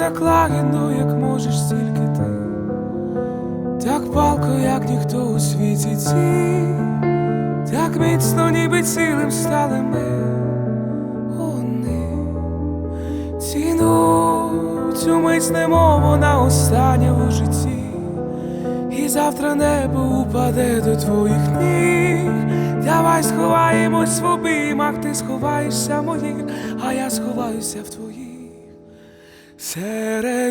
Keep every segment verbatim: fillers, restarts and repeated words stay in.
так лагідно, як можеш тільки ти, так палко, як ніхто у світі ці, так міцно, ніби цілим стали ми вони. Ціну цю мить, немов вона остання у житті, і завтра небо упаде до твоїх ніг. Давай сховаємось в обіймах, ти сховаєшся в моїх, а я сховаюся в твоїх. Серед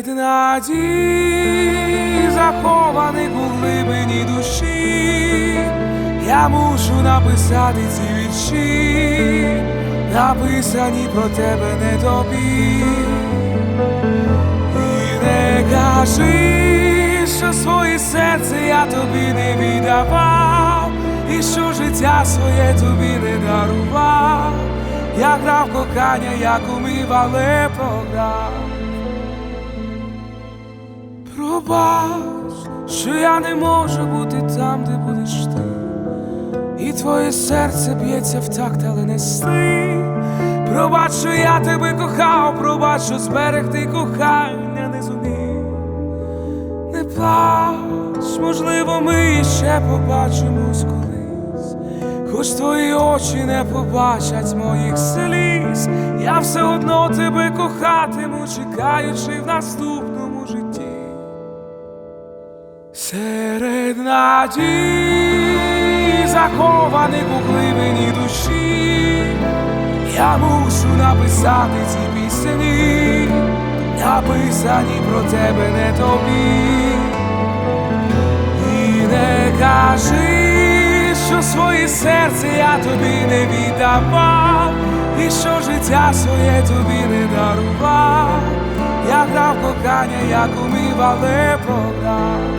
надій, захованих у глибині душі, я мушу написати ці вірші, написані про тебе, не тобі. І не кажи, що своє серце я тобі не віддавав, і що життя своє тобі не дарував. Я грав кохання, як умів, але програв. Пробач, що я не можу бути там, де будеш ти, і твоє серце б'ється в такт, але не сни. Пробач, що я тебе кохав, пробач, що зберегти кохання не зумів. Не плач, можливо, ми ще побачимось колись, хоч твої очі не побачать моїх сліз. Я все одно тебе кохатиму, чекаючи в наступному житті. Серед надій, захованих у глибині душі, я мушу написати ці пісні, написані про тебе, не тобі. І не кажи, що своє серце я тобі не віддавав, і що життя своє тобі не дарував. Я грав кохання, як умів, але програв.